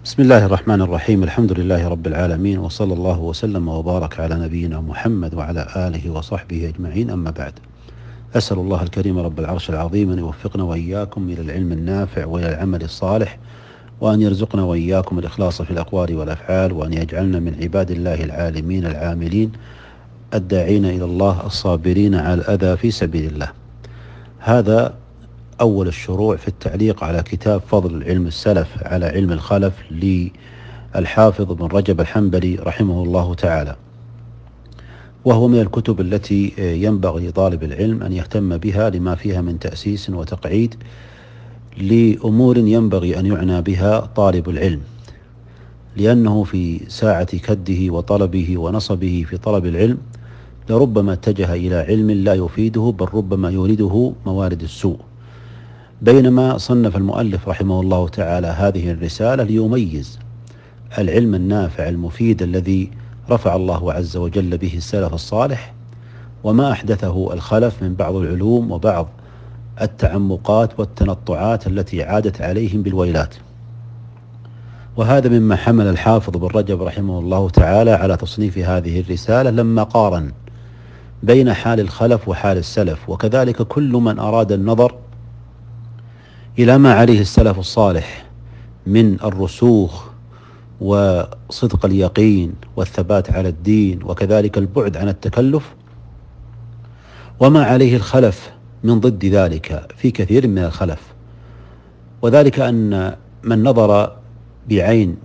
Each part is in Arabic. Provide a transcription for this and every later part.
بسم الله الرحمن الرحيم. الحمد لله رب العالمين، وصلى الله وسلم وبارك على نبينا محمد وعلى آله وصحبه أجمعين، أما بعد. أسأل الله الكريم رب العرش العظيم أن يوفقنا وإياكم إلى العلم النافع وإلى العمل الصالح، وأن يرزقنا وإياكم الإخلاص في الأقوال والأفعال، وأن يجعلنا من عباد الله العالمين العاملين الداعين إلى الله الصابرين على الأذى في سبيل الله. هذا أول الشروع في التعليق على كتاب فضل علم السلف على علم الخلف للحافظ بن رجب الحنبلي رحمه الله تعالى، وهو من الكتب التي ينبغي لطالب العلم أن يهتم بها لما فيها من تأسيس وتقعيد لأمور ينبغي أن يعنى بها طالب العلم، لأنه في ساعة كده وطلبه ونصبه في طلب العلم لربما اتجه إلى علم لا يفيده، بل ربما يورده موارد السوء، بينما صنف المؤلف رحمه الله تعالى هذه الرسالة ليميز العلم النافع المفيد الذي رفع الله عز وجل به السلف الصالح، وما أحدثه الخلف من بعض العلوم وبعض التعمقات والتنطعات التي عادت عليهم بالويلات. وهذا مما حمل الحافظ بن رجب رحمه الله تعالى على تصنيف هذه الرسالة، لما قارن بين حال الخلف وحال السلف، وكذلك كل من أراد النظر إلى ما عليه السلف الصالح من الرسوخ وصدق اليقين والثبات على الدين، وكذلك البعد عن التكلف، وما عليه الخلف من ضد ذلك في كثير من الخلف. وذلك أن من نظر بعين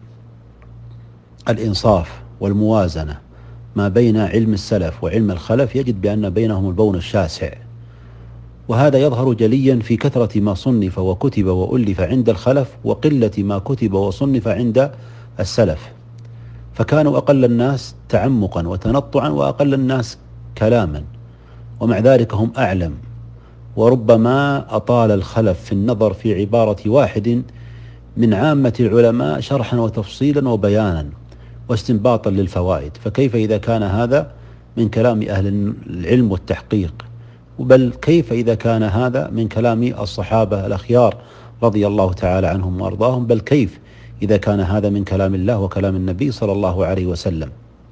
الإنصاف والموازنة ما بين علم السلف وعلم الخلف يجد بأن بينهم البون الشاسع، وهذا يظهر جليا في كثرة ما صنف وكتب وألف عند الخلف وقلة ما كتب وصنف عند السلف، فكانوا أقل الناس تعمقا وتنطعا وأقل الناس كلاما، ومع ذلك هم أعلم، وربما أطال الخلف في النظر في عبارة واحد من عامة العلماء شرحا وتفصيلا وبيانا واستنباطا للفوائد، فكيف إذا كان هذا من كلام أهل العلم والتحقيق؟ بل كيف إذا كان هذا من كلام الصحابة الأخيار رضي الله تعالى عنهم وأرضاهم؟ بل كيف إذا كان هذا من كلام الله وكلام النبي صلى الله عليه وسلم؟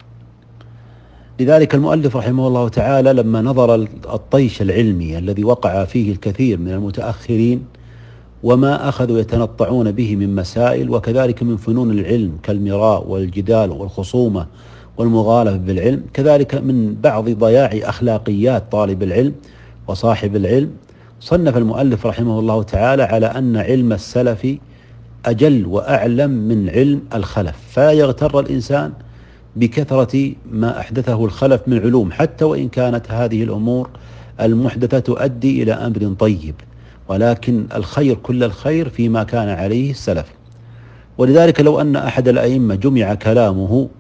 لذلك المؤلف رحمه الله تعالى لما نظر الطيش العلمي الذي وقع فيه الكثير من المتأخرين وما أخذوا يتنطعون به من مسائل، وكذلك من فنون العلم كالمراء والجدال والخصومة والمغالفة بالعلم، كذلك من بعض ضياع أخلاقيات طالب العلم وصاحب العلم، صنف المؤلف رحمه الله تعالى على أن علم السلف أجل وأعلم من علم الخلف، فلا يغتر الإنسان بكثرة ما أحدثه الخلف من علوم، حتى وإن كانت هذه الأمور المحدثة تؤدي إلى أمر طيب، ولكن الخير كل الخير فيما كان عليه السلف. ولذلك لو أن أحد الأئمة جمع كلامه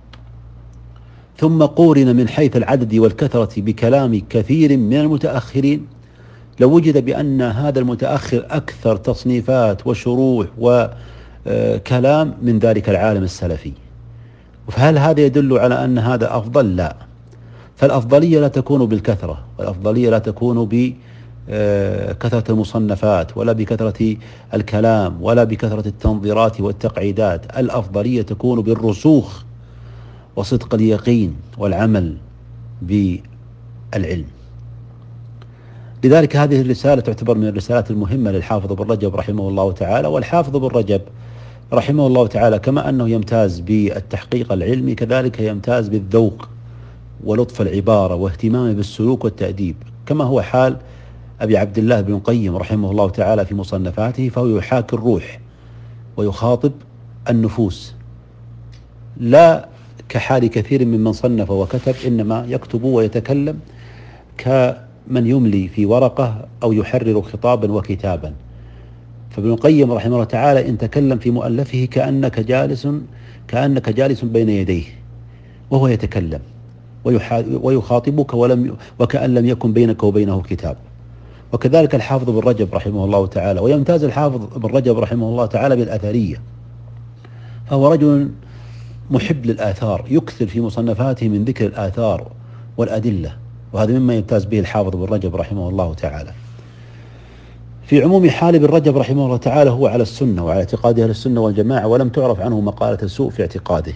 ثم قورن من حيث العدد والكثرة بكلام كثير من المتأخرين، لوجد بأن هذا المتأخر أكثر تصنيفات وشروح وكلام من ذلك العالم السلفي. فهل هذا يدل على أن هذا أفضل؟ لا، فالأفضلية لا تكون بالكثرة، والأفضلية لا تكون بكثرة المصنفات ولا بكثرة الكلام ولا بكثرة التنظيرات والتقعيدات، الأفضلية تكون بالرسوخ وصدق اليقين والعمل بالعلم. لذلك هذه الرسالة تعتبر من الرسالات المهمة للحافظ بن رجب رحمه الله تعالى. والحافظ بن رجب رحمه الله تعالى كما أنه يمتاز بالتحقيق العلمي، كذلك يمتاز بالذوق ولطف العبارة واهتمامه بالسلوك والتأديب، كما هو حال أبي عبد الله بن القيم رحمه الله تعالى في مصنفاته، فهو يحاكي الروح ويخاطب النفوس، لا كحال كثير ممن صنف وكتب، إنما يكتب ويتكلم كمن يملي في ورقة أو يحرر خطابا وكتابا. فابن القيم رحمه الله تعالى إن تكلم في مؤلفه كأنك جالس بين يديه وهو يتكلم ويخاطبك وكأن لم يكن بينك وبينه كتاب. وكذلك الحافظ بن رجب رحمه الله تعالى، ويمتاز الحافظ بن رجب رحمه الله تعالى بالأثرية، فهو رجل محب للآثار، يكثر في مصنفاته من ذكر الآثار والأدلة، وهذا مما يمتاز به الحافظ بن رجب رحمه الله تعالى. في عموم حال ابن رجب رحمه الله تعالى هو على السنة وعلى اعتقاد أهل السنة والجماعة، ولم تعرف عنه مقالة سوء في اعتقاده،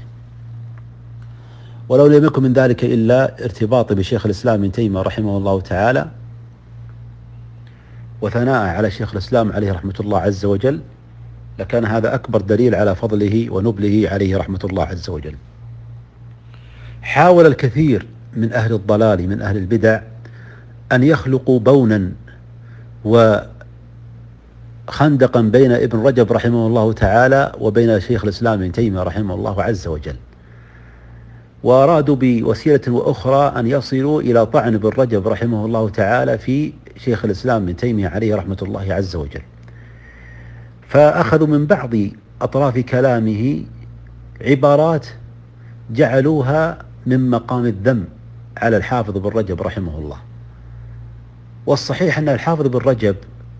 ولو لم يكن من ذلك إلا ارتباط بشيخ الإسلام ابن تيمية رحمه الله تعالى وثناء على شيخ الإسلام عليه رحمة الله عز وجل، لكان هذا أكبر دليل على فضله ونبله عليه رحمة الله عز وجل. حاول الكثير من أهل الضلال من أهل البدع أن يخلقوا بونا وخندقا بين ابن رجب رحمه الله تعالى وبين شيخ الإسلام ابن تيمية رحمه الله عز وجل، وأرادوا بوسيلة وأخرى أن يصلوا إلى طعن ابن رجب رحمه الله تعالى في شيخ الإسلام ابن تيمية عليه رحمة الله عز وجل، فأخذوا من بعض أطراف كلامه عبارات جعلوها من مقام الذم على الحافظ ابن رجب رحمه الله. والصحيح أن الحافظ ابن رجب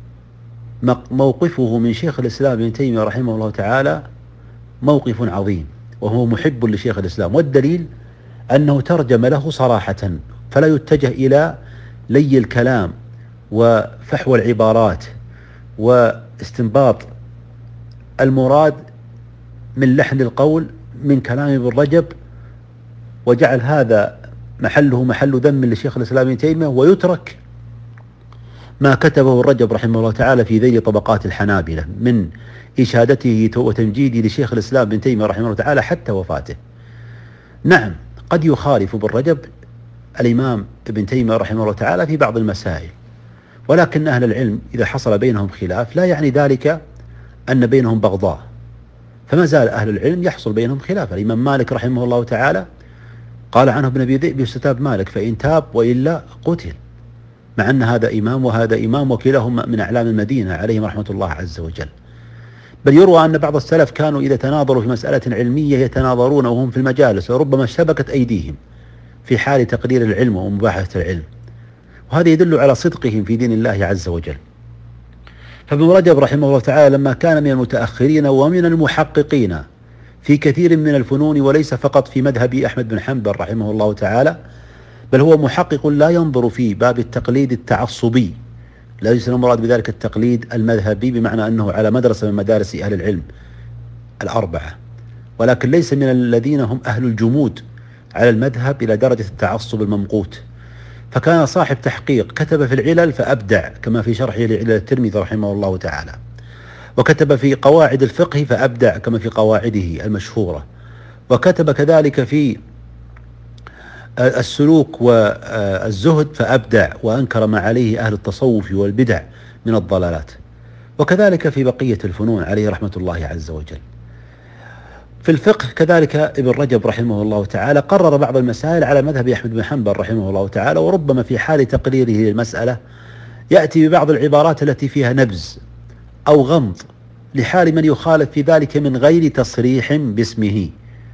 موقفه من شيخ الإسلام ابن تيمية رحمه الله تعالى موقف عظيم، وهو محب لشيخ الإسلام، والدليل أنه ترجم له صراحة، فلا يتجه إلى لي الكلام وفحوى العبارات واستنباط المراد من لحن القول من كلام ابن رجب، وجعل هذا محله محل ذم لشيخ الإسلام ابن تيمية، ويترك ما كتبه الرجب رحمه الله تعالى في ذيل طبقات الحنابلة من إشادته وتمجيده لشيخ الإسلام ابن تيمية رحمه الله تعالى حتى وفاته. نعم، قد يخالف ابن رجب الإمام ابن تيمية رحمه الله تعالى في بعض المسائل، ولكن أهل العلم إذا حصل بينهم خلاف لا يعني ذلك أن بينهم بغضاء، فما زال أهل العلم يحصل بينهم خلاف. الإمام مالك رحمه الله تعالى قال عنه ابن أبي ذئب يستتاب مالك فإن تاب وإلا قتل، مع أن هذا إمام وهذا إمام وكلاهما من أعلام المدينة عليهم رحمة الله عز وجل. بل يروى أن بعض السلف كانوا إذا تناظروا في مسألة علمية يتناظرون وهم في المجالس، وربما اشتبكت أيديهم في حال تقرير العلم ومباحثة العلم، وهذا يدل على صدقهم في دين الله عز وجل. فابن رجب رحمه الله تعالى لما كان من المتأخرين ومن المحققين في كثير من الفنون، وليس فقط في مذهب أحمد بن حنبل رحمه الله تعالى، بل هو محقق لا ينظر في باب التقليد التعصبي، ليس المراد بذلك التقليد المذهبي بمعنى أنه على مدرسة من مدارس أهل العلم الأربعة، ولكن ليس من الذين هم أهل الجمود على المذهب إلى درجة التعصب الممقوت. فكان صاحب تحقيق، كتب في العلل فأبدع كما في شرحه لعلل الترمذي رحمه الله تعالى، وكتب في قواعد الفقه فأبدع كما في قواعده المشهورة، وكتب كذلك في السلوك والزهد فأبدع وأنكر ما عليه أهل التصوف والبدع من الضلالات، وكذلك في بقية الفنون عليه رحمة الله عز وجل. في الفقه كذلك ابن رجب رحمه الله تعالى قرر بعض المسائل على مذهب أحمد بن حنبل رحمه الله تعالى، وربما في حال تقريره للمسألة يأتي ببعض العبارات التي فيها نبز أو غمض لحال من يخالف في ذلك من غير تصريح باسمه.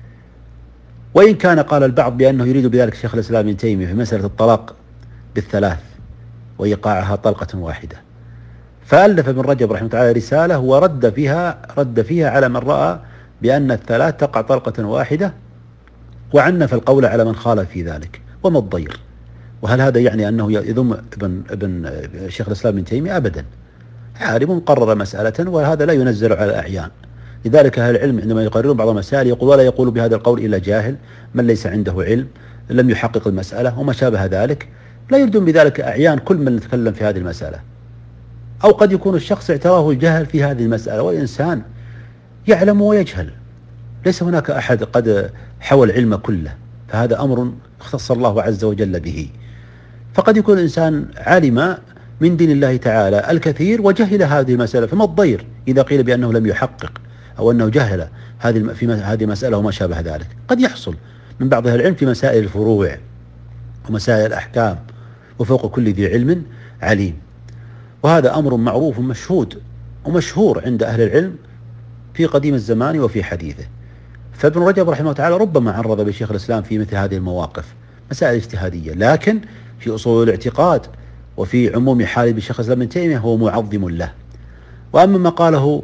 وإن كان قال البعض بأنه يريد بذلك شيخ الإسلام ابن تيمية في مسألة الطلاق بالثلاث وإيقاعها طلقة واحدة، فألف ابن رجب رحمه الله تعالى رسالة ورد فيها على من رأى بأن الثلاث تقع طلقة واحدة، وعنف القول على من خالف في ذلك. وما الضير؟ وهل هذا يعني أنه يذم ابن شيخ الإسلام ابن تيمية؟ أبدا، عالم قرر مسألة وهذا لا ينزل على الأعيان. لذلك أهل العلم عندما يقررون بعض المسائل يقول ولا يقول بهذا القول إلا جاهل، من ليس عنده علم لم يحقق المسألة وما شابه ذلك، لا يردون بذلك أعيان كل من يتكلم في هذه المسألة. أو قد يكون الشخص اعتراه الجهل في هذه المسألة، والإنسان يعلم ويجهل، ليس هناك أحد قد حوى العلم كله، فهذا أمر اختص الله عز وجل به. فقد يكون الإنسان علم من دين الله تعالى الكثير وجهل هذه المسألة، فما الضير إذا قيل بأنه لم يحقق أو أنه جهل في هذه المسألة وما شابه ذلك. قد يحصل من بعض أهل العلم في مسائل الفروع ومسائل الأحكام، وفوق كل ذي علم عليم، وهذا أمر معروف مشهود ومشهور عند أهل العلم في قديم الزمان وفي حديثه. فابن رجب رحمه الله تعالى ربما عرض بشيخ الإسلام في مثل هذه المواقف مسائل اجتهادية، لكن في أصول الاعتقاد وفي عموم حال بشيخ الإسلام ابن تيمية هو معظم له. وأما ما قاله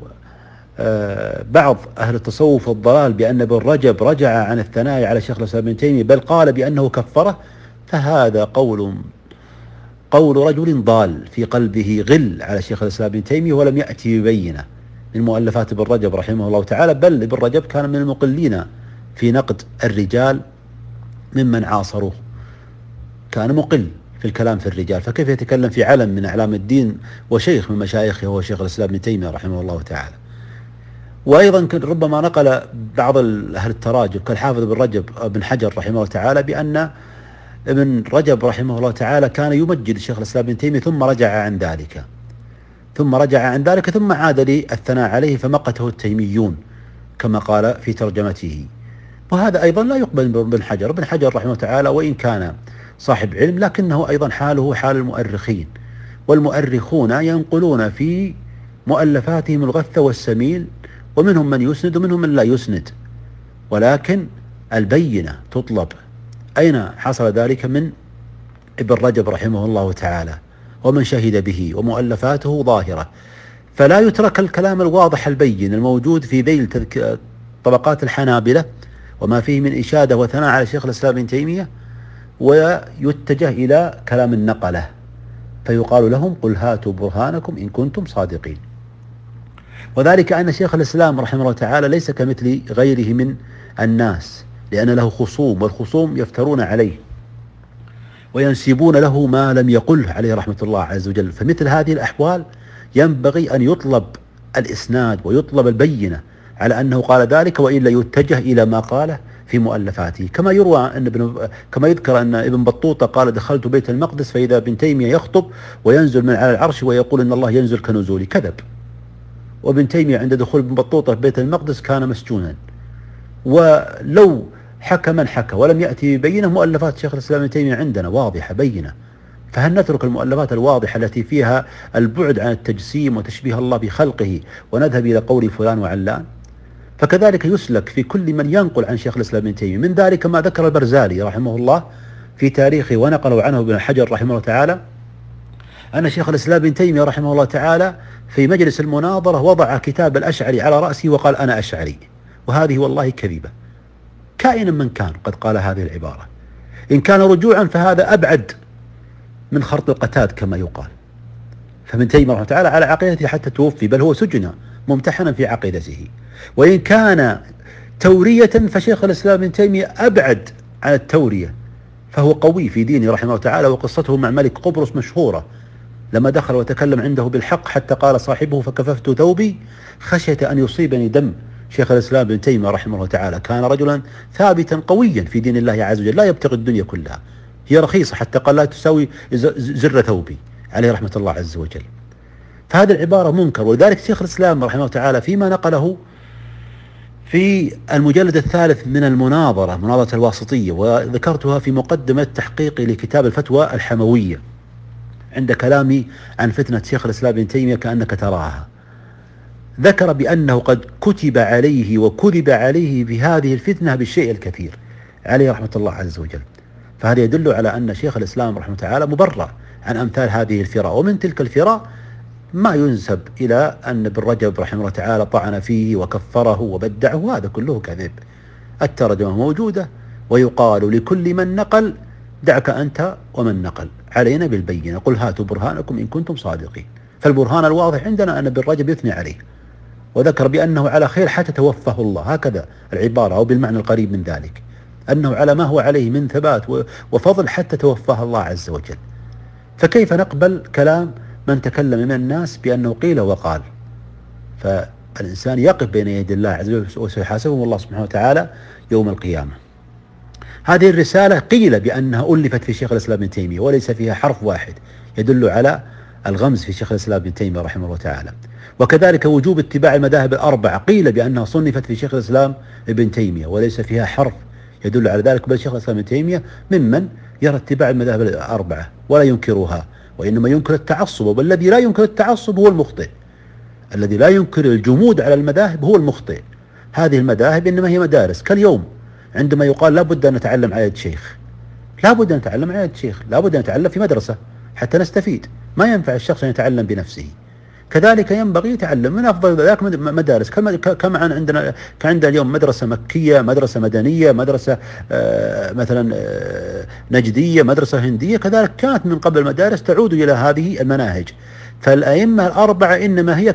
بعض أهل التصوف والضلال بأن ابن رجب رجع عن الثناء على شيخ الإسلام ابن تيمية بل قال بأنه كفره، فهذا قول قول رجل ضال في قلبه غل على شيخ الإسلام ابن تيمية ولم يأتي ببينة من مؤلفات ابن رجب رحمه الله تعالى، بل ابن رجب كان من المقلين في نقد الرجال ممن عاصروه، كان مقل في الكلام في الرجال، فكيف يتكلم في علم من أعلام الدين وشيخ من مشايخه هو شيخ الإسلام ابن تيمية رحمه الله تعالى. وأيضا ربما نقل بعض أهل التراجم كالحافظ بن رجب بن حجر رحمه الله تعالى بأن ابن رجب رحمه الله تعالى كان يمجد شيخ الإسلام ابن تيمية ثم رجع عن ذلك ثم عاد للثناء عليه فمقته التيميون كما قال في ترجمته. وهذا أيضا لا يقبل بن حجر. ابن حجر رحمه الله تعالى وإن كان صاحب علم لكنه أيضا حاله حال المؤرخين، والمؤرخون ينقلون في مؤلفاتهم الغث والسميل، ومنهم من يسند ومنهم من لا يسند، ولكن البينة تطلب. أين حصل ذلك؟ من ابن رجب رحمه الله تعالى ومن شهد به ومؤلفاته ظاهرة، فلا يترك الكلام الواضح البين الموجود في ذيل طبقات الحنابلة وما فيه من إشادة وثناء على شيخ الإسلام ابن تيمية، ويتجه إلى كلام النقلة فيقال لهم قل هاتوا برهانكم إن كنتم صادقين. وذلك أن شيخ الإسلام رحمه الله تعالى ليس كمثل غيره من الناس، لأن له خصوم، والخصوم يفترون عليه وينسبون له ما لم يقله عليه رحمة الله عز وجل. فمثل هذه الأحوال ينبغي أن يطلب الإسناد ويطلب البينة على أنه قال ذلك، وإلا يتجه إلى ما قاله في مؤلفاته، كما يروى أن كما يذكر أن ابن بطوطة قال دخلت بيت المقدس فإذا ابن تيمية يخطب وينزل من على العرش ويقول إن الله ينزل كنزولي، كذب. وابن تيمية عند دخول ابن بطوطة في بيت المقدس كان مسجونا. ولو حكى من حكى ولم يأتي ببينة، مؤلفات شيخ الإسلام ابن تيمية عندنا واضحة بينة، فهل نترك المؤلفات الواضحة التي فيها البعد عن التجسيم وتشبيه الله بخلقه ونذهب إلى قول فلان وعلان؟ فكذلك يسلك في كل من ينقل عن شيخ الإسلام ابن تيمية. من ذلك ما ذكر البرزالي رحمه الله في تاريخه ونقله عنه ابن حجر رحمه الله تعالى أن شيخ الإسلام ابن تيمية رحمه الله تعالى في مجلس المناظرة وضع كتاب الأشعري على رأسه وقال أنا أشعري، وهذه والله كذبة، كائنا من كان قد قال هذه العبارة. إن كان رجوعا فهذا أبعد من خرط القتاد كما يقال. فابن تيمية رحمه الله تعالى على عقيدته حتى توفي، بل هو سجن ممتحنا في عقيدته. وإن كان تورية فشيخ الإسلام ابن تيمية أبعد عن التورية، فهو قوي في دينه رحمه الله تعالى. وقصته مع ملك قبرص مشهورة، لما دخل وتكلم عنده بالحق حتى قال صاحبه فكففت ثوبي خشية أن يصيبني دم. شيخ الإسلام ابن تيمية رحمه الله تعالى كان رجلا ثابتا قويا في دين الله عز وجل، لا يبتغي الدنيا كلها، هي رخيصة، حتى قال لا تساوي زر ثوبي عليه رحمة الله عز وجل. فهذه العبارة منكر. ولذلك شيخ الإسلام رحمه الله تعالى فيما نقله في المجلد الثالث من المناظرة، مناظرة الواسطية، وذكرتها في مقدمة تحقيقي لكتاب الفتوى الحموية عند كلامي عن فتنة شيخ الإسلام ابن تيمية كأنك تراها، ذكر بأنه قد كتب عليه وكذب عليه بهذه الفتنة بالشيء الكثير عليه رحمة الله عز وجل. فهذا يدل على أن شيخ الإسلام رحمه تعالى مبرأ عن أمثال هذه الفراء. ومن تلك الفراء ما ينسب إلى أن ابن رجب رحمه الله تعالى طعن فيه وكفره وبدعه، هذا كله كذب. الترجمة موجودة، ويقال لكل من نقل دعك أنت ومن نقل، علينا بالبينة، قل هاتوا برهانكم إن كنتم صادقين. فالبرهان الواضح عندنا أن ابن رجب يثني عليه وذكر بأنه على خير حتى توفاه الله، هكذا العبارة، أو بالمعنى القريب من ذلك، أنه على ما هو عليه من ثبات وفضل حتى توفاه الله عز وجل. فكيف نقبل كلام من تكلم من الناس بأنه قيل وقال؟ فالإنسان يقف بين يدي الله عز وجل وسيحاسبه الله سبحانه وتعالى يوم القيامة. هذه الرسالة قيل بأنها ألفت في شيخ الإسلام ابن تيمية وليس فيها حرف واحد يدل على الغمز في شيخ الإسلام ابن تيمية رحمه الله تعالى. وكذلك وجوب اتباع المذاهب الأربعة قيل بأنها صنفت في شيخ الإسلام ابن تيمية وليس فيها حرف يدل على ذلك، بل شيخ الإسلام ابن تيمية ممن يرى اتباع المذاهب الأربعة ولا ينكرها، وإنما ينكر التعصب، والذي لا ينكر التعصب هو المخطئ، الذي لا ينكر الجمود على المذاهب هو المخطئ. هذه المذاهب إنما هي مدارس، كاليوم عندما يقال لابد أن نتعلم على يد شيخ، لابد أن نتعلم على يد شيخ، لابد أن نتعلم في مدرسة حتى نستفيد. ما ينفع الشخص أن يتعلم بنفسه، كذلك ينبغي يتعلم من أفضل ذلك مدارس، كما عندنا كعند اليوم مدرسة مكية، مدرسة مدنية، مدرسة مثلا نجدية، مدرسة هندية، كذلك كانت من قبل مدارس تعود إلى هذه المناهج. فالأئمة الأربعة إنما هي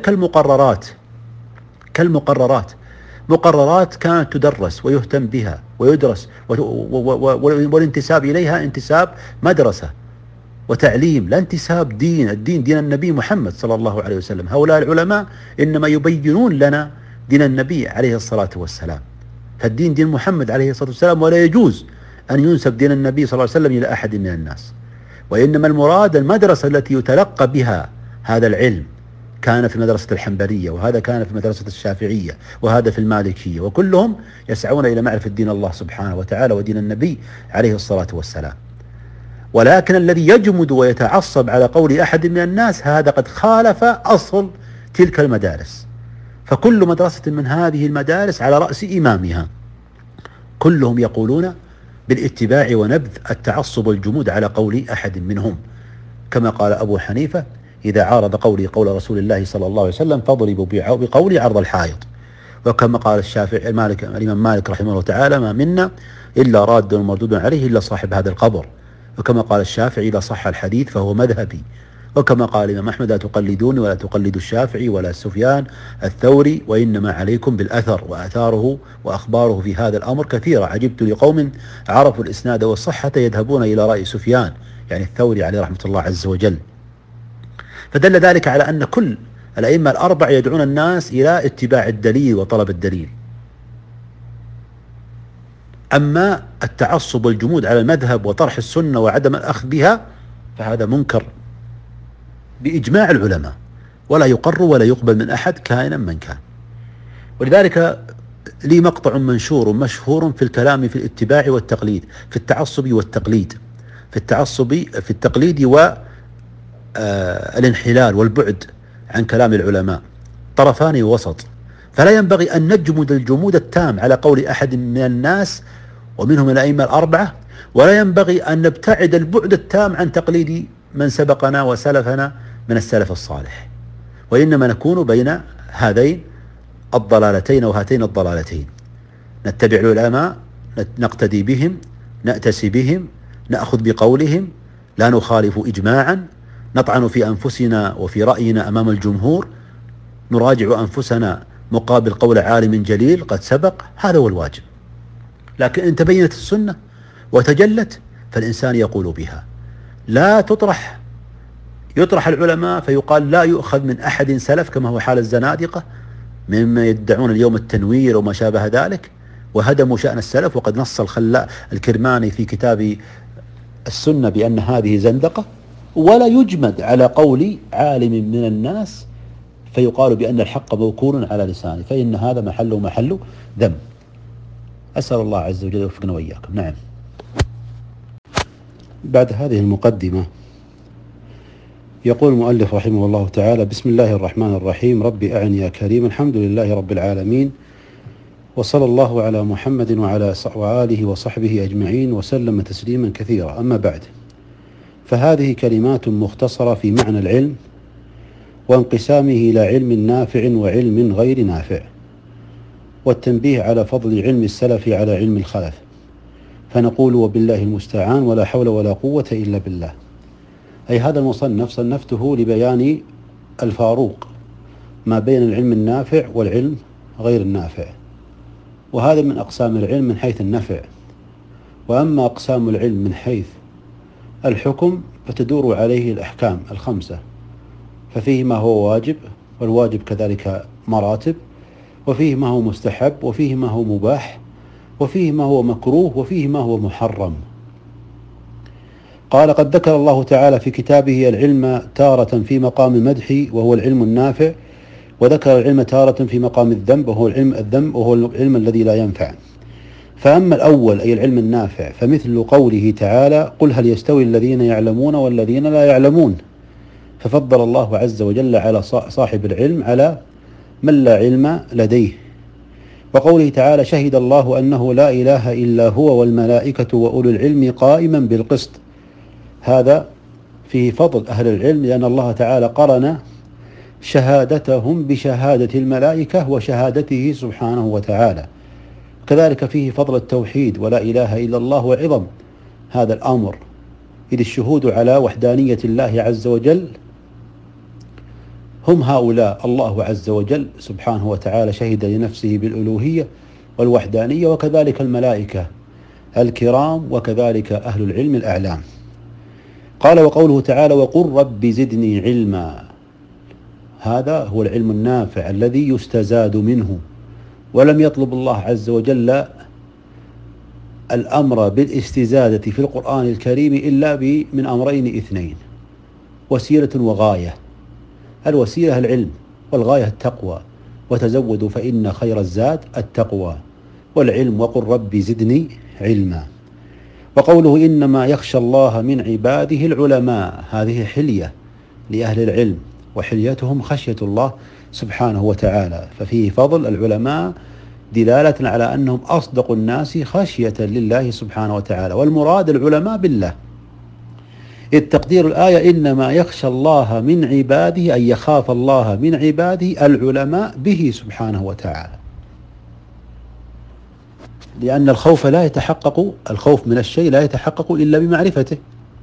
كالمقررات، مقررات كانت تدرس ويهتم بها ويدرس، والانتساب إليها انتساب مدرسة وتعليم، لا انتساب دين النبي محمد صلى الله عليه وسلم. هؤلاء العلماء إنما يبينون لنا دين النبي عليه الصلاة والسلام، فالدين دين محمد عليه الصلاة والسلام، ولا يجوز أن ينسب دين النبي صلى الله عليه وسلم إلى أحد من الناس. وإنما المراد المدرسة التي يتلقى بها هذا العلم، كان في مدرسة الحنبلية، وهذا كان في مدرسة الشافعية، وهذا في المالكية، وكلهم يسعون إلى معرفة دين الله سبحانه وتعالى ودين النبي عليه الصلاة والسلام. ولكن الذي يجمد ويتعصب على قول أحد من الناس هذا قد خالف أصل تلك المدارس. فكل مدرسة من هذه المدارس على رأس إمامها كلهم يقولون بالاتباع ونبذ التعصب والجمود على قول أحد منهم، كما قال أبو حنيفة: إذا عارض قولي قول رسول الله صلى الله عليه وسلم فاضربوا بقولي عرض الحائط. وكما قال الشافعي الإمام مالك رحمه الله تعالى: ما منا إلا راد ومردود عليه إلا صاحب هذا القبر. وكما قال الشافعي: إذا صح الحديث فهو مذهبي. وكما قال الإمام أحمد: لا تقلدوني ولا تقلدوا الشافعي ولا سفيان الثوري، وإنما عليكم بالأثر، وآثاره وأخباره في هذا الأمر كثيرة. عجبت لقوم عرفوا الإسناد والصحة يذهبون إلى رأي سفيان، يعني الثوري عليه رحمة الله عز وجل. فدل ذلك على أن كل الأئمة الأربع يدعون الناس إلى اتباع الدليل وطلب الدليل. أما التعصب والجمود على المذهب وطرح السنة وعدم الأخذ بها فهذا منكر بإجماع العلماء، ولا يقر ولا يقبل من أحد كائنا من كان. ولذلك لي مقطع منشور مشهور في الكلام في الاتباع والتقليد، في التعصب والتقليد، في التقليد والانحلال والبعد عن كلام العلماء، طرفان وسط. فلا ينبغي أن نجمد الجمود التام على قول أحد من الناس ومنهم الأئمة الأربعة، ولا ينبغي أن نبتعد البعد التام عن تقليد من سبقنا وسلفنا من السلف الصالح، وإنما نكون بين هذين الضلالتين وهاتين الضلالتين، نتبع العلماء، نقتدي بهم، نأتسي بهم، نأخذ بقولهم، لا نخالف إجماعا، نطعن في أنفسنا وفي رأينا أمام الجمهور، نراجع أنفسنا مقابل قول عالم جليل قد سبق. هذا هو الواجب. لكن إن تبينت السنة وتجلت فالإنسان يقول بها، لا يطرح العلماء فيقال لا يؤخذ من أحد سلف، كما هو حال الزنادقة مما يدعون اليوم التنوير وما شابه ذلك، وهدموا شأن السلف. وقد نص الكرماني في كتاب السنة بأن هذه زندقة. ولا يجمد على قول عالم من الناس فيقال بأن الحق موكول على لسانه، فإن هذا محل ذم. أسأل الله عز وجل يوفقنا وإياكم. نعم. بعد هذه المقدمة يقول المؤلف رحمه الله تعالى: بسم الله الرحمن الرحيم. رب أعني يا كريم. الحمد لله رب العالمين، وصلى الله على محمد وعلى آله وصحبه أجمعين وسلم تسليما كثيرا. أما بعد، فهذه كلمات مختصرة في معنى العلم وانقسامه إلى علم نافع وعلم غير نافع، والتنبيه على فضل علم السلف على علم الخلف. فنقول: وبالله المستعان، ولا حول ولا قوة إلا بالله. أي هذا المصنف صنفته لبيان الفاروق ما بين العلم النافع والعلم غير النافع، وهذا من أقسام العلم من حيث النفع. وأما أقسام العلم من حيث الحكم فتدور عليه الأحكام الخمسة، ففيه ما هو واجب، والواجب كذلك مراتب، وفيه ما هو مستحب، وفيه ما هو مباح، وفيه ما هو مكروه، وفيه ما هو محرم. قال: قد ذكر الله تعالى في كتابه العلم تارة في مقام المدح وهو العلم النافع، وذكر العلم تارة في مقام الذنب وهو الذنب وهو العلم الذي لا ينفع. فأما الأول أي العلم النافع فمثل قوله تعالى: قل هل يستوي الذين يعلمون والذين لا يعلمون، ففضل الله عز وجل على صاحب العلم على من لا علم لديه. وقوله تعالى: شهد الله أنه لا إله إلا هو والملائكة وأولو العلم قائما بالقسط. هذا فيه فضل أهل العلم، لأن الله تعالى قرن شهادتهم بشهادة الملائكة وشهادته سبحانه وتعالى. كذلك فيه فضل التوحيد ولا إله إلا الله وعظم هذا الأمر، إذ الشهود على وحدانية الله عز وجل هم هؤلاء. الله عز وجل سبحانه وتعالى شهد لنفسه بالألوهية والوحدانية، وكذلك الملائكة الكرام، وكذلك أهل العلم الأعلام. قال وقوله تعالى وقل رب زدني علما، هذا هو العلم النافع الذي يستزاد منه. ولم يطلب الله عز وجل الأمر بالاستزادة في القرآن الكريم إلا من أمرين اثنين: وسيلة وغاية. الوسيلة العلم، والغاية التقوى، وتزودوا فإن خير الزاد التقوى. والعلم وقل رب زدني علما. وقوله إنما يخشى الله من عباده العلماء، هذه حلية لأهل العلم، وحليتهم خشية الله سبحانه وتعالى، ففيه فضل العلماء دلالة على أنهم أصدق الناس خشية لله سبحانه وتعالى، والمراد العلماء بالله. إذ تقدير الآية إنما يخشى الله من عباده، أي يخاف الله من عباده العلماء به سبحانه وتعالى، لأن الخوف لا يتحقق، الخوف من الشيء لا يتحقق إلا بمعرفته.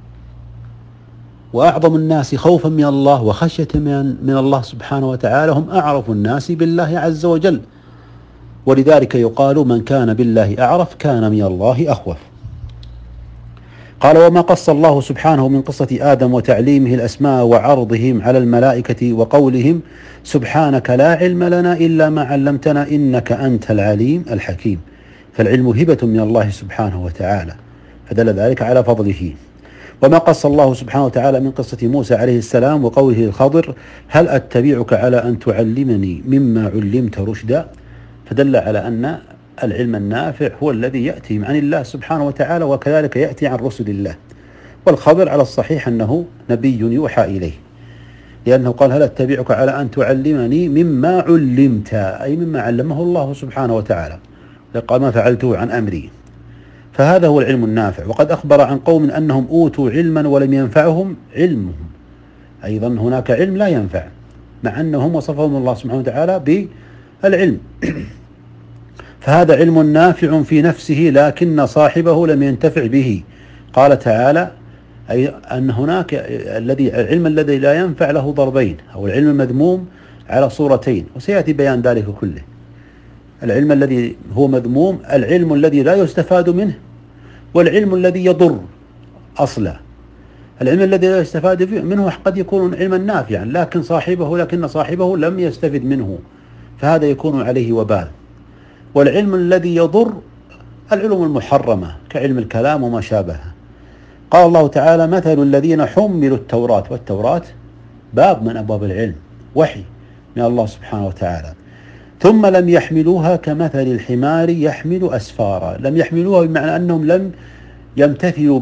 وأعظم الناس خوفا من الله وخشية من الله سبحانه وتعالى هم أعرف الناس بالله عز وجل، ولذلك يقال من كان بالله أعرف كان من الله أخوف. قال وما قص الله سبحانه من قصة آدم وتعليمه الأسماء وعرضهم على الملائكة وقولهم سبحانك لا علم لنا إلا ما علمتنا إنك أنت العليم الحكيم، فالعلم هبة من الله سبحانه وتعالى، فدل ذلك على فضله. وما قص الله سبحانه وتعالى من قصة موسى عليه السلام وقوله للخضر هل أتبعك على أن تعلمني مما علمت رشدا، فدل على أن العلم النافع هو الذي يأتي عن الله سبحانه وتعالى، وكذلك يأتي عن رسل الله. والخضر على الصحيح أنه نبي يوحى إليه، لأنه قال هل أتبعك على أن تعلمني مما علمت، أي مما علمه الله سبحانه وتعالى، قال ما فعلته عن أمري. فهذا هو العلم النافع. وقد أخبر عن قوم أنهم أوتوا علما ولم ينفعهم علمهم، أيضا هناك علم لا ينفع، مع أنهم وصفهم الله سبحانه وتعالى بالعلم. فهذا علم نافع في نفسه لكن صاحبه لم ينتفع به. قال تعالى أي أن هناك العلم الذي لا ينفع له ضربين، أو العلم المذموم على صورتين، وسيأتي بيان ذلك كله. العلم الذي هو مذموم العلم الذي لا يستفاد منه، والعلم الذي يضر أصلا. العلم الذي لا يستفاد منه قد يكون علما نافعا لكن صاحبه لم يستفد منه، فهذا يكون عليه وبال. والعلم الذي يضر العلوم المحرمة كعلم الكلام وما شابهه. قال الله تعالى مثل الذين حملوا التوراة، والتوراة باب من أبواب العلم، وحي من الله سبحانه وتعالى، ثم لم يحملوها كمثل الحمار يحمل أسفارا. لم يحملوها بمعنى أنهم لم يمتثلوا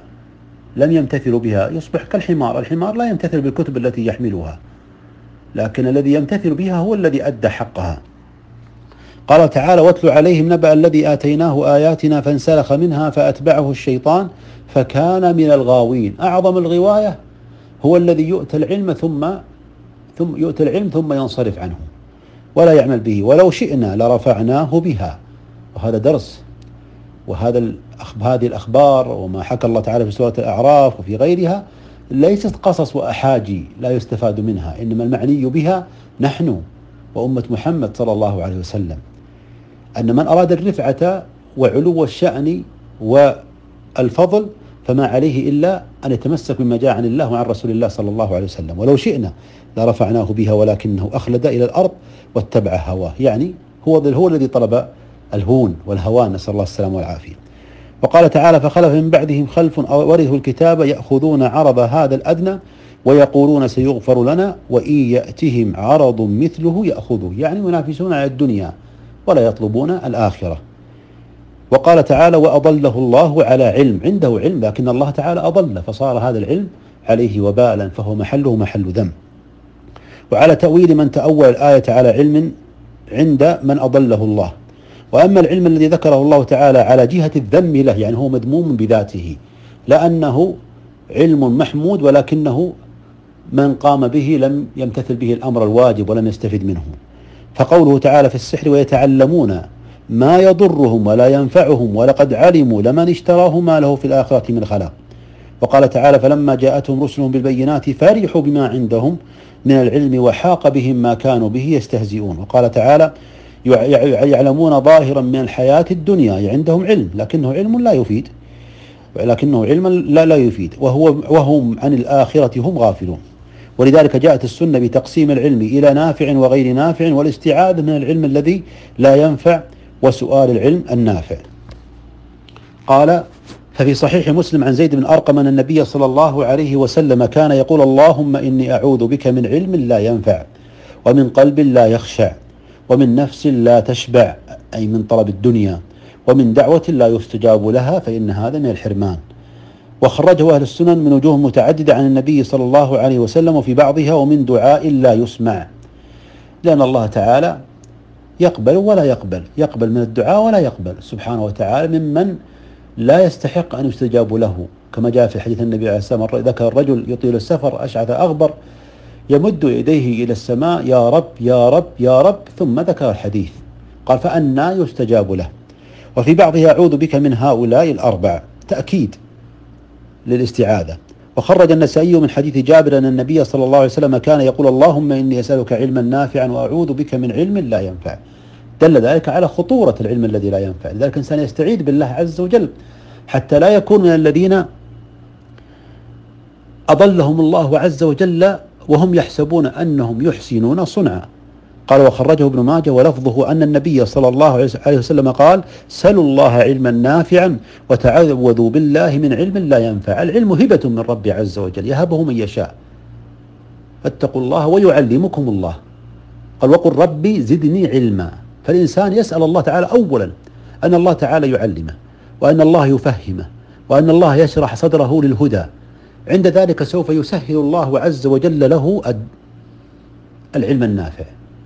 بها، يصبح كالحمار. الحمار لا يمتثل بالكتب التي يحملها، لكن الذي يمتثل بها هو الذي أدى حقها. قال تعالى واتل عليهم نبأ الذي آتيناه آياتنا فانسلخ منها فأتبعه الشيطان فكان من الغاوين. أعظم الغواية هو الذي يؤتى العلم ثم ينصرف عنه ولا يعمل به. ولو شئنا لرفعناه بها. وهذا درس، وهذه الأخبار وما حكى الله تعالى في سورة الأعراف وفي غيرها ليست قصص وأحاجي لا يستفاد منها، إنما المعني بها نحن وأمة محمد صلى الله عليه وسلم، أن من أراد الرفعة وعلو الشأن والفضل فما عليه إلا أن يتمسك بما جاء عن الله وعن رسول الله صلى الله عليه وسلم. ولو شئنا لرفعناه بها ولكنه أخلد إلى الأرض واتبع هواه، يعني هو الذي طلب الهون والهوان، نسأل الله السلامة والعافية. وقال تعالى فخلف من بعدهم خلف ورثوا الكتاب يأخذون عرض هذا الأدنى ويقولون سيغفر لنا وإن يأتهم عرض مثله يأخذه، يعني ينافسون على الدنيا ولا يطلبون الآخرة. وقال تعالى وأضله الله على علم، عنده علم لكن الله تعالى أضل، فصار هذا العلم عليه وبالا، فهو محله محل ذم. وعلى تأويل من تأول الآية على علم عند من أضله الله. وأما العلم الذي ذكره الله تعالى على جهة الذم له، يعني هو مذموم بذاته، لأنه علم محمود ولكنه من قام به لم يمتثل به الأمر الواجب ولم يستفد منه. فقوله تعالى في السحر ويتعلمون ما يضرهم ولا ينفعهم ولقد علموا لمن اشتراه ما له في الآخرة من خلاق. وقال تعالى فلما جاءتهم رسلهم بالبينات فرحوا بما عندهم من العلم وحاق بهم ما كانوا به يستهزئون. وقال تعالى يعلمون ظاهرا من الحياة الدنيا، عندهم علم لكنه علم لا يفيد، لكنه علما لا يفيد، وهم عن الآخرة هم غافلون. ولذلك جاءت السنة بتقسيم العلم إلى نافع وغير نافع، والاستعاذة من العلم الذي لا ينفع وسؤال العلم النافع. قال ففي صحيح مسلم عن زيد بن أرقم أن النبي صلى الله عليه وسلم كان يقول اللهم إني أعوذ بك من علم لا ينفع ومن قلب لا يخشع ومن نفس لا تشبع، أي من طلب الدنيا، ومن دعوة لا يستجاب لها فإن هذا من الحرمان. وخرجه أهل السنن من وجوه متعددة عن النبي صلى الله عليه وسلم، وفي بعضها ومن دعاء لا يسمع، لأن الله تعالى يقبل ولا يقبل من الدعاء ولا يقبل سبحانه وتعالى ممن لا يستحق أن يستجاب له، كما جاء في حديث النبي عليه الصلاة والسلام ذكر الرجل يطيل السفر أشعث أغبر يمد يديه إلى السماء يا رب يا رب يا رب، ثم ذكر الحديث قال فأنى يستجاب له. وفي بعضها أعوذ بك من هؤلاء الأربع، تأكيد للاستعاذة. وخرج النسائي من حديث جابر أن النبي صلى الله عليه وسلم كان يقول اللهم إني أسألك علما نافعا وأعوذ بك من علم لا ينفع. دل ذلك على خطورة العلم الذي لا ينفع، لذلك الإنسان يستعيذ بالله عز وجل حتى لا يكون من الذين أضلهم الله عز وجل وهم يحسبون أنهم يحسنون صنعا. قال وخرجه ابن ماجه ولفظه أن النبي صلى الله عليه وسلم قال سلوا الله علما نافعا وتعوذوا بالله من علم لا ينفع. العلم هبة من رب عز وجل يهبه من يشاء، فاتقوا الله ويعلمكم الله. قال وقل ربي زدني علما. فالإنسان يسأل الله تعالى أولا أن الله تعالى يعلمه، وأن الله يفهمه، وأن الله يشرح صدره للهدى. عند ذلك سوف يسهل الله عز وجل له العلم النافع،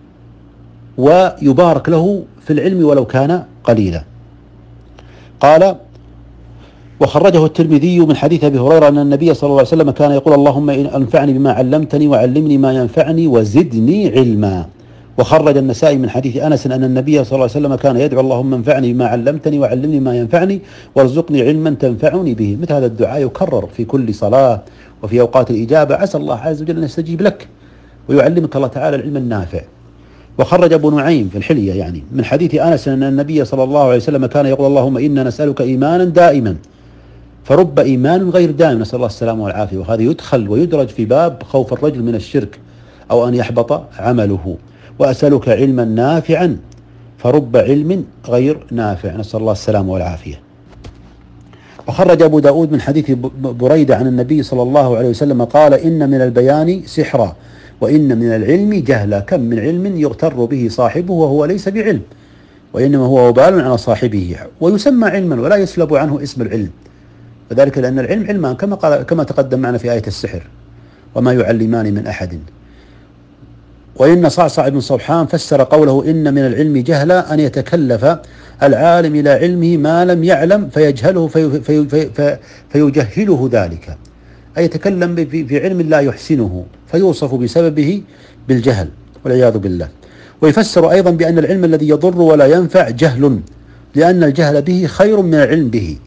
ويبارك له في العلم ولو كان قليلا. قال وخرجه الترمذي من حديث أبي هريرة أن النبي صلى الله عليه وسلم كان يقول اللهم انفعني بما علمتني وعلمني ما ينفعني وزدني علما. وخرج النسائي من حديث أنس أن النبي صلى الله عليه وسلم كان يدعو اللهم انفعني بما علمتني وعلمني ما ينفعني وارزقني علما تنفعني به. مثل هذا الدعاء يكرر في كل صلاة وفي أوقات الإجابة، عسى الله عز وجل أن يستجيب لك ويعلمك الله تعالى العلم النافع. وخرج أبو نعيم في الحلية من حديث أنس أن النبي صلى الله عليه وسلم كان يقول اللهم إنا نسألك إيمانا دائما فرب إيمان غير دائم، نسأل الله السلامة والعافية. وهذا يدخل ويدرج في باب خوف الرجل من الشرك أو أن يحبط عمله. وأسألك علما نافعا فرب علم غير نافع، نسأل الله السلامة والعافية. وخرج أبو داود من حديث بريدة عن النبي صلى الله عليه وسلم قال إن من البيان سحرا وإن من العلم جهلا. كم من علم يغتر به صاحبه وهو ليس بعلم، وإنما هو وبال على صاحبه، ويسمى علما ولا يسلب عنه اسم العلم، وذلك لأن العلم علمان كما تقدم معنا في آية السحر وما يعلمان من أحد. وإن صعصع بن صبحان فسر قوله إن من العلم جهلا أن يتكلف العالم إلى علمه ما لم يعلم فيجهله فيجهله ذلك، أي يتكلم في علم لا يحسنه فيوصف بسببه بالجهل والعياذ بالله. ويفسر أيضا بأن العلم الذي يضر ولا ينفع جهل، لأن الجهل به خير من العلم به.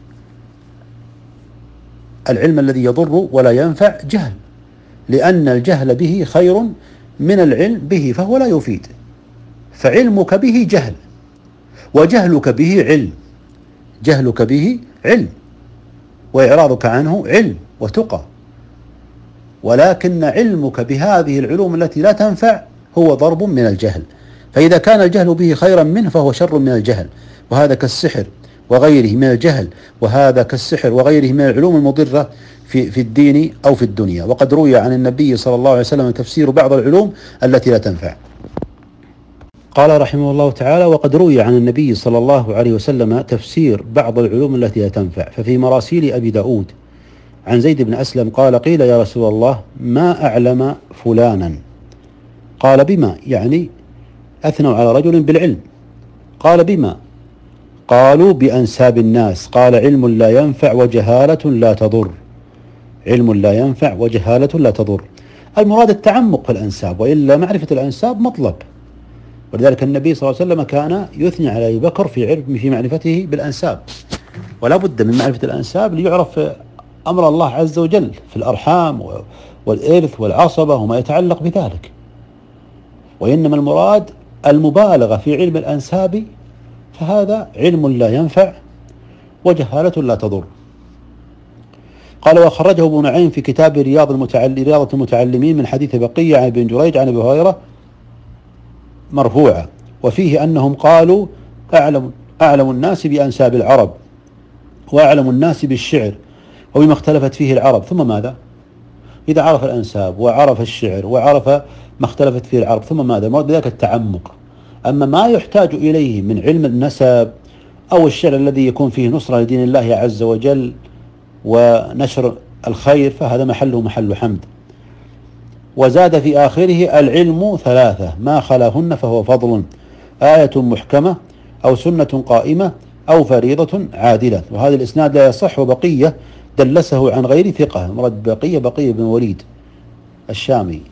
العلم الذي يضر ولا ينفع جهل، لأن الجهل به خير من العلم به، فهو لا يفيد. فعلمك به جهل وجهلك به علم، جهلك به علم وإعراضك عنه علم وتقى، ولكن علمك بهذه العلوم التي لا تنفع هو ضرب من الجهل. فإذا كان الجهل به خيرا منه فهو شر من الجهل، وهذا كالسحر وغيره من الجهل، وهذا كالسحر وغيره من العلوم المضرة في الدين أو في الدنيا. وقد روي عن النبي صلى الله عليه وسلم تفسير بعض العلوم التي لا تنفع. قال رحمه الله تعالى وقد روي عن النبي صلى الله عليه وسلم تفسير بعض العلوم التي لا تنفع. ففي مراسيل أبي داود عن زيد بن أسلم قال قيل يا رسول الله ما أعلم فلانا، قال بما، يعني أثنوا على رجل بالعلم. قال بما؟ قالوا بأنساب الناس. قال علم لا ينفع وجهالة لا تضر، علم لا ينفع وجهالة لا تضر، المراد التعمق في الأنساب، وإلا معرفة الأنساب مطلب. ولذلك النبي صلى الله عليه وسلم كان يثني على أبي بكر في معرفته بالأنساب، ولا بد من معرفة الأنساب ليعرف أمر الله عز وجل في الأرحام والإرث والعصبة وما يتعلق بذلك. وإنما المراد المبالغة في علم الأنساب، فهذا علم لا ينفع وجهالة لا تضر. قال: وخرجه ابن نعيم في كتاب رياض المتعلمين من حديث بقية عن ابن جريج عن أبي هريرة مرفوعة، وفيه أنهم قالوا: أعلم الناس بأنساب العرب، وأعلم الناس بالشعر وبما اختلفت فيه العرب. ثم ماذا؟ إذا عرف الأنساب وعرف الشعر وعرف ما اختلفت فيه العرب، ثم ماذا؟ مراد ذلك التعمق. أما ما يحتاج إليه من علم النسب أو الشعر الذي يكون فيه نصرة لدين الله عز وجل ونشر الخير، فهذا محله محل حمد. وزاد في آخره: العلم ثلاثة ما خلاهن فهو فضل، آية محكمة أو سنة قائمة أو فريضة عادلة. وهذا الإسناد لا يصح، وبقية دلسه عن غير ثقة. مراد بقية بن وليد الشامي.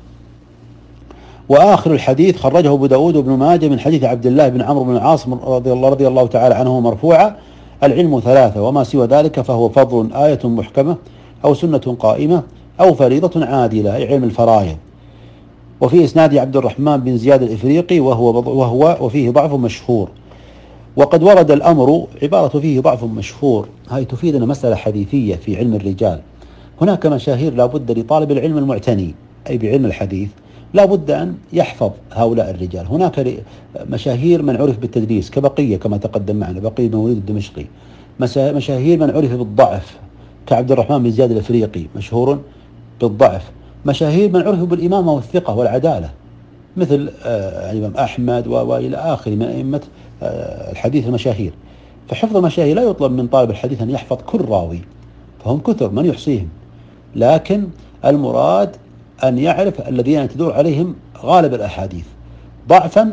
وآخر الحديث خرجه أبو داود وابن ماجه من حديث عبد الله بن عمرو بن العاص رضي الله تعالى عنه مرفوعا: العلم ثلاثة وما سوى ذلك فهو فضل، آية محكمة أو سنة قائمة أو فريضة عادلة، أي علم الفرائض. وفي إسناد عبد الرحمن بن زياد الإفريقي وفيه ضعف مشهور. وقد ورد الأمر، عبارة فيه ضعف مشهور هاي تفيدنا مسألة حديثية في علم الرجال. هناك مشاهير لا بد لطالب العلم المعتني أي بعلم الحديث لا بد أن يحفظ هؤلاء الرجال. هناك مشاهير من عرف بالتدليس كبقية كما تقدم معنا، بقية بن وليد الدمشقي. مشاهير من عرف بالضعف كعبد الرحمن بن زياد الإفريقي مشهور بالضعف. مشاهير من عرف بالإمامة والثقة والعدالة مثل الإمام أحمد وإلى آخر من أئمة الحديث المشاهير. فحفظ المشاهير لا يطلب من طالب الحديث أن يحفظ كل راوي، فهم كثر من يحصيهم، لكن المراد أن يعرف الذين تدور عليهم غالب الأحاديث ضعفا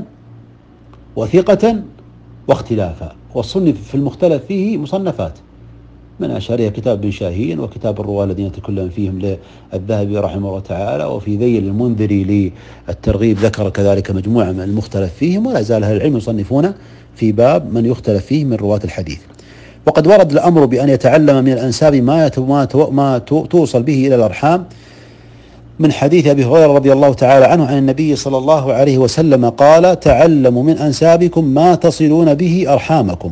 وثقة واختلافا. والصنف في المختلف فيه مصنفات، من أشهرها كتاب ابن شاهين وكتاب الرواة الذين يتكلم فيهم للذهبي رحمه الله تعالى، وفي ذيل المنذري للترغيب ذكر كذلك مجموعة من المختلف فيهم. ولا زال أهل العلم يصنفون في باب من يختلف فيه من رواة الحديث. وقد ورد الأمر بأن يتعلم من الأنساب ما توصل به إلى الأرحام من حديث أبي هريرة رضي الله تعالى عنه عن النبي صلى الله عليه وسلم قال: تعلموا من أنسابكم ما تصلون به أرحامكم.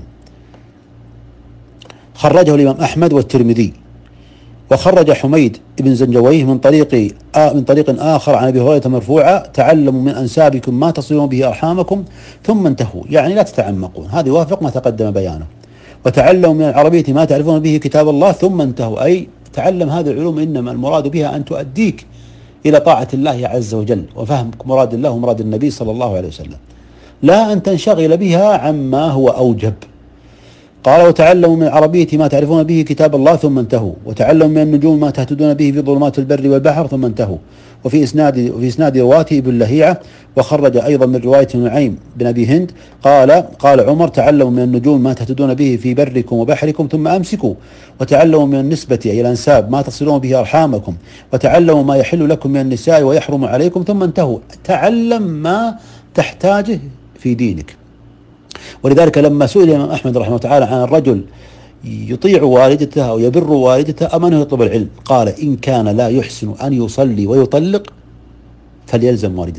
خرجه الإمام أحمد والترمذي. وخرج حميد بن زنجويه من طريق آخر عن أبي هريرة مرفوعا: تعلموا من أنسابكم ما تصلون به أرحامكم ثم انتهوا، يعني لا تتعمقون. هذا يوافق ما تقدم بيانه. وتعلموا من العربية ما تعرفون به كتاب الله ثم انتهوا، أي تعلم هذه العلوم إنما المراد بها أن تؤديك إلى طاعة الله عز وجل وفهم مراد الله ومراد النبي صلى الله عليه وسلم، لا أن تنشغل بها عما هو أوجب. قال: وتعلموا من العربية ما تعرفون به كتاب الله ثم انتهوا، وتعلموا من النجوم ما تهتدون به في ظلمات البر والبحر ثم انتهوا. وفي إسناد رواته ابن لهيعة. وخرج أيضا من رواية نعيم بن أبي هند قال عمر: تعلموا من النجوم ما تهتدون به في بركم وبحركم ثم أمسكوا. وتعلموا من النسبة إلى الأنساب ما تصلون به أرحامكم. وتعلموا ما يحل لكم من النساء ويحرم عليكم ثم انتهوا. تعلم ما تحتاجه في دينك. ولذلك لما سئل الإمام أحمد رحمه الله تعالى عن الرجل يطيع والدته أو يبر والدته أم أنه يطلب العلم، قال: إن كان لا يحسن أن يصلي ويطلق فليلزم والدته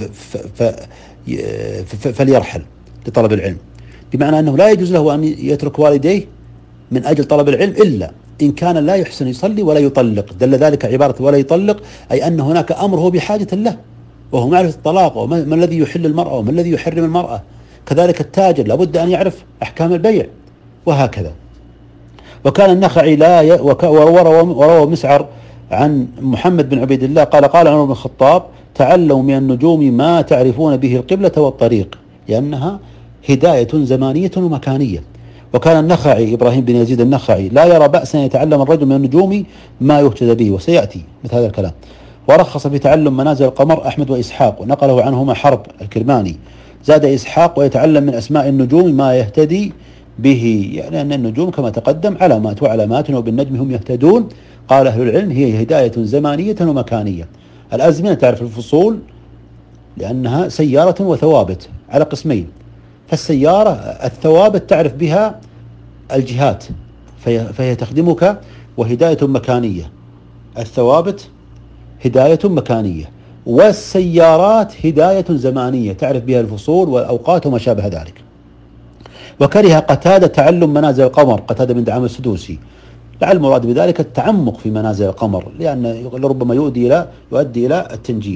فليرحل لطلب العلم. بمعنى أنه لا يجوز له أن يترك والديه من أجل طلب العلم إلا إن كان لا يحسن يصلي ولا يطلق. دل ذلك عبارة ولا يطلق، أي أن هناك أمر هو بحاجة له، وهو معرفة الطلاق وما الذي يحل المرأة وما الذي يحرم المرأة. كذلك التاجر لابد أن يعرف أحكام البيع وهكذا. وكان النخعي وروى مسعر عن محمد بن عبيد الله قال عمر بن الخطاب: تعلموا من النجوم ما تعرفون به القبلة والطريق، لأنها هداية زمانية ومكانية. وكان النخعي إبراهيم بن يزيد النخعي لا يرى بأسا يتعلم الرجل من النجوم ما يهتدى به، وسيأتي مثل هذا الكلام. ورخص في تعلم منازل القمر أحمد وإسحاق، ونقله عنهما حرب الكرماني. زاد إسحاق: ويتعلم من أسماء النجوم ما يهتدي به، يعني أن النجوم كما تقدم علامات وبالنجم هم يهتدون. قال أهل العلم: هي هداية زمانية ومكانية. الأزمنة تعرف الفصول لأنها سيارة وثوابت على قسمين. فالسيارة الثوابت تعرف بها الجهات فهي تخدمك وهداية مكانية، الثوابت هداية مكانية، والسيارات هداية زمانية تعرف بها الفصول والأوقات وما شابه ذلك. وكره قتادة تعلم منازل القمر، قتادة بن دعامة السدوسي، لعل المراد بذلك التعمق في منازل القمر، لأن ربما يؤدي إلى التنجيم.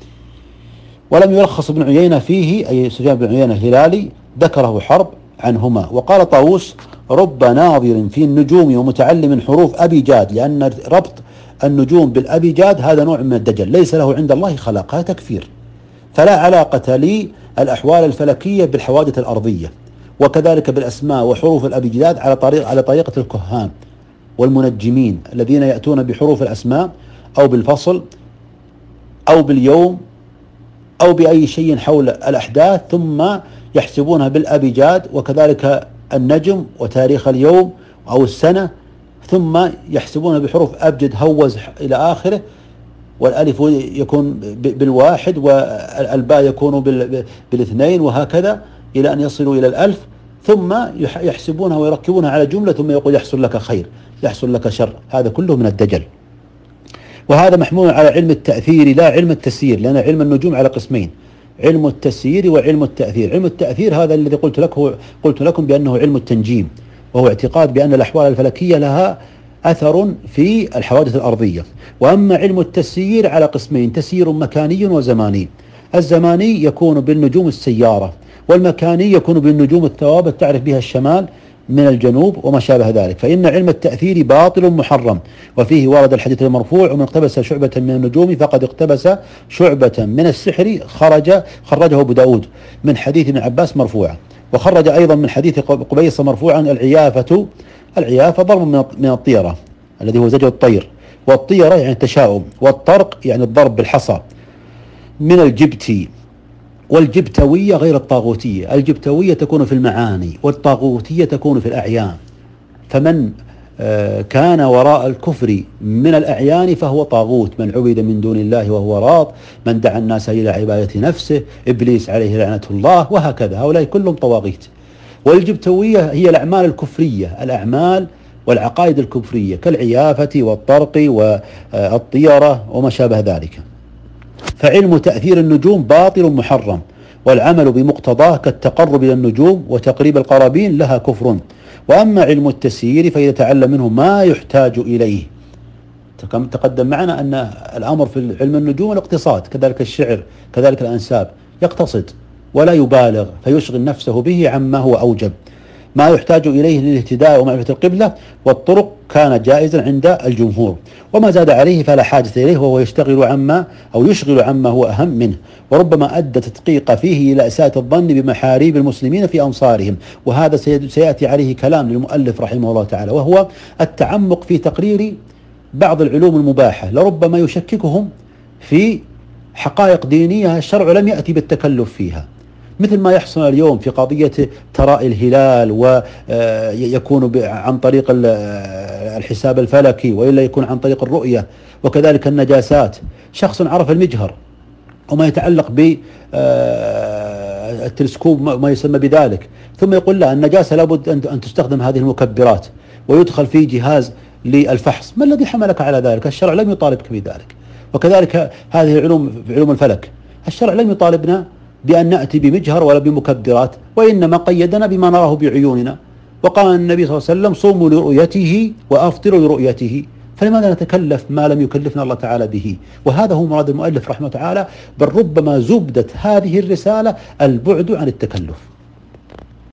ولم يرخص ابن عيينة فيه، أي سفيان بن عيينة الهلالي، ذكره حرب عنهما. وقال طاووس: رب ناظر في النجوم ومتعلم حروف أبيجاد، لأن ربط النجوم بالأبيجاد هذا نوع من الدجل، ليس له عند الله خلاق، هذا تكفير. فلا علاقة لي الأحوال الفلكية بالحوادث الأرضية، وكذلك بالأسماء وحروف الأبيجاد على طريقة الكهان والمنجمين الذين يأتون بحروف الأسماء أو بالفصل أو باليوم أو بأي شيء حول الأحداث ثم يحسبونها بالأبيجاد، وكذلك النجم وتاريخ اليوم أو السنة ثم يحسبونها بحروف أبجد هوز إلى آخره، والألف يكون بالواحد والباء يكون بالاثنين وهكذا إلى أن يصلوا إلى الألف، ثم يحسبونها ويركبونها على جملة ثم يقول يحصل لك خير يحصل لك شر. هذا كله من الدجل. وهذا محمول على علم التأثير لا علم التسيير، لأن علم النجوم على قسمين: علم التسيير وعلم التأثير. علم التأثير هذا الذي قلت لكم بأنه علم التنجيم، وهو اعتقاد بأن الأحوال الفلكية لها أثر في الحوادث الأرضية. وأما علم التسيير على قسمين: تسيير مكاني وزماني. الزماني يكون بالنجوم السيارة، والمكاني يكون بالنجوم الثوابت تعرف بها الشمال من الجنوب وما شابه ذلك. فإن علم التأثير باطل محرم، وفيه ورد الحديث المرفوع: ومن اقتبس شعبة من النجوم فقد اقتبس شعبة من السحر. خرجه أبو داود من حديث ابن عباس مرفوعا، وخرج أيضا من حديث قبيصة مرفوعا: العيافة ضرب من الطيرة الذي هو زجر الطير، والطيرة يعني التشاؤم، والطرق يعني الضرب بالحصى، من الجبتي. والجبتوية غير الطاغوتية، الجبتوية تكون في المعاني والطاغوتية تكون في الأعيان. فمن كان وراء الكفر من الأعيان فهو طاغوت: من عبد من دون الله وهو راض، من دعا الناس إلى عبادة نفسه، إبليس عليه لعنة الله، وهكذا. هؤلاء كلهم طواغيت. والجبتوية هي الأعمال الكفرية، الأعمال والعقائد الكفرية كالعيافة والطرق والطيرة وما شابه ذلك. فعلم تأثير النجوم باطل محرم، والعمل بمقتضاه كالتقرب إلى النجوم وتقريب القرابين لها كفر. وأما علم التسيير فإذا تعلم منه ما يحتاج إليه. تقدم معنا أن الأمر في علم النجوم الاقتصاد، كذلك الشعر، كذلك الأنساب، يقتصد ولا يبالغ فيشغل نفسه به عما هو أوجب. ما يحتاج إليه للاهتداء ومعرفة القبلة والطرق كان جائزا عند الجمهور، وما زاد عليه فلا حاجة إليه، وهو يشغل عما هو أهم منه. وربما أدى تدقيق فيه إلى إساءة الظن بمحاريب المسلمين في أمصارهم، وهذا سيأتي عليه كلام للمؤلف رحمه الله تعالى، وهو التعمق في تقرير بعض العلوم المباحة، لربما يشككهم في حقائق دينية الشرع لم يأتي بالتكلف فيها، مثل ما يحصل اليوم في قضية تراء الهلال، ويكون عن طريق الحساب الفلكي، وإلا يكون عن طريق الرؤية، وكذلك النجاسات. شخص عرف المجهر وما يتعلق بالتلسكوب ما يسمى بذلك، ثم يقول لا، النجاسة لابد أن تستخدم هذه المكبرات ويدخل في جهاز للفحص. ما الذي حملك على ذلك؟ الشرع لم يطالبك بذلك. وكذلك هذه العلوم في علوم الفلك، الشرع لم يطالبنا بأن نأتي بمجهر ولا بمكبرات، وإنما قيدنا بما نراه بعيوننا. وقال النبي صلى الله عليه وسلم: صوموا لرؤيته وأفطروا لرؤيته. فلماذا نتكلف ما لم يكلفنا الله تعالى به؟ وهذا هو مراد المؤلف رحمه الله تعالى، بل ربما زبدة هذه الرسالة البعد عن التكلف.